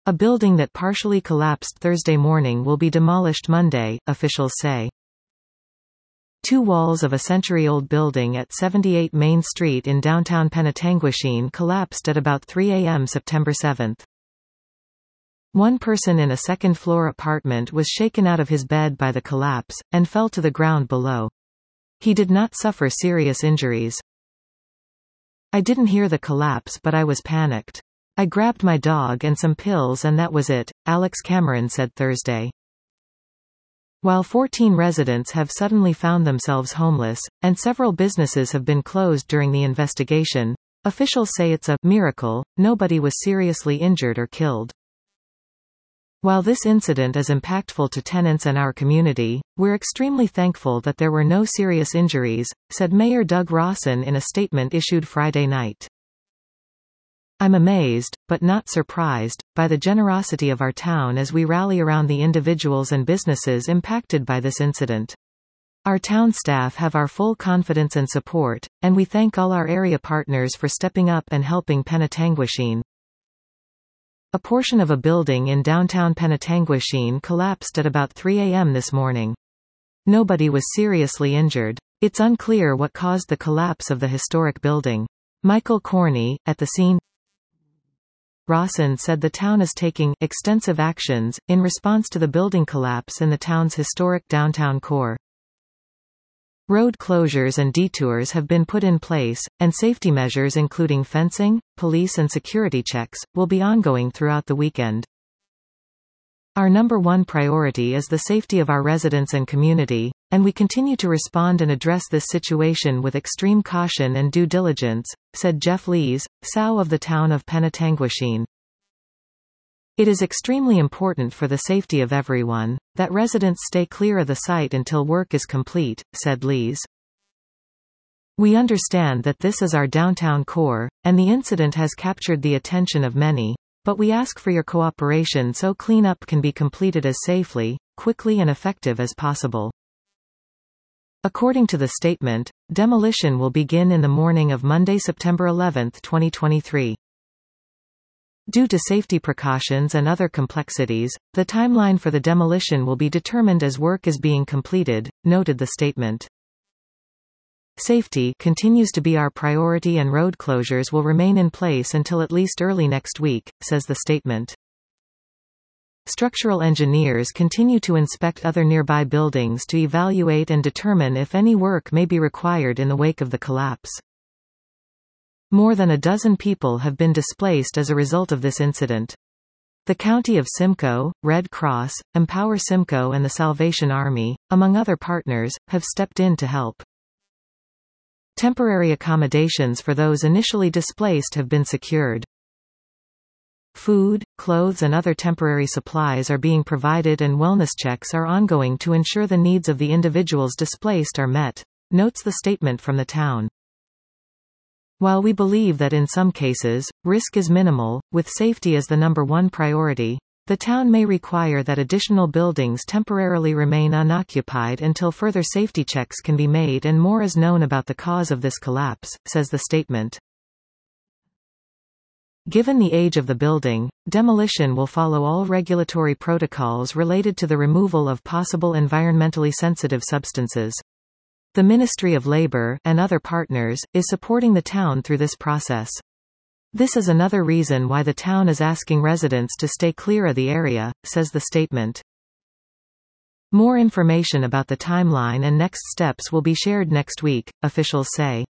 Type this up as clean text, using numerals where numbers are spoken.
A building that partially collapsed Thursday morning will be demolished Monday, officials say. Two walls of a century-old building at 78 Main Street in downtown Penetanguishene collapsed at about 3 a.m. September 7. One person in a second-floor apartment was shaken out of his bed by the collapse, and fell to the ground below. He did not suffer serious injuries. "I didn't hear the collapse but I was panicked. I grabbed my dog and some pills and that was it," Alex Cameron said Thursday. While 14 residents have suddenly found themselves homeless, and several businesses have been closed during the investigation, officials say it's a miracle nobody was seriously injured or killed. While this incident is impactful to tenants and our community, we're extremely thankful that there were no serious injuries, said Mayor Doug Rawson in a statement issued Friday night. "I'm amazed, but not surprised, by the generosity of our town as we rally around the individuals and businesses impacted by this incident. Our town staff have our full confidence and support, and we thank all our area partners for stepping up and helping Penetanguishene." A portion of a building in downtown Penetanguishene collapsed at about 3 a.m. this morning. Nobody was seriously injured. It's unclear what caused the collapse of the historic building. Michael Corney, at the scene. Rawson said the town is taking extensive actions in response to the building collapse in the town's historic downtown core. Road closures and detours have been put in place, and safety measures including fencing, police and security checks, will be ongoing throughout the weekend. "Our number one priority is the safety of our residents and community, and we continue to respond and address this situation with extreme caution and due diligence," said Jeff Lees, SAU of the town of Penetanguishene. "It is extremely important for the safety of everyone, that residents stay clear of the site until work is complete," said Lees. "We understand that this is our downtown core, and the incident has captured the attention of many. But we ask for your cooperation so cleanup can be completed as safely, quickly and effective as possible." According to the statement, demolition will begin in the morning of Monday, September 11, 2023. Due to safety precautions and other complexities, the timeline for the demolition will be determined as work is being completed, noted the statement. "Safety continues to be our priority and road closures will remain in place until at least early next week," says the statement. Structural engineers continue to inspect other nearby buildings to evaluate and determine if any work may be required in the wake of the collapse. More than a dozen people have been displaced as a result of this incident. The County of Simcoe, Red Cross, Empower Simcoe and the Salvation Army, among other partners, have stepped in to help. Temporary accommodations for those initially displaced have been secured. Food, clothes and other temporary supplies are being provided and wellness checks are ongoing to ensure the needs of the individuals displaced are met, notes the statement from the town. While we believe that in some cases, risk is minimal, with safety as the number one priority, the town may require that additional buildings temporarily remain unoccupied until further safety checks can be made and more is known about the cause of this collapse, says the statement. Given the age of the building, demolition will follow all regulatory protocols related to the removal of possible environmentally sensitive substances. The Ministry of Labor, and other partners, is supporting the town through this process. This is another reason why the town is asking residents to stay clear of the area, says the statement. More information about the timeline and next steps will be shared next week, officials say.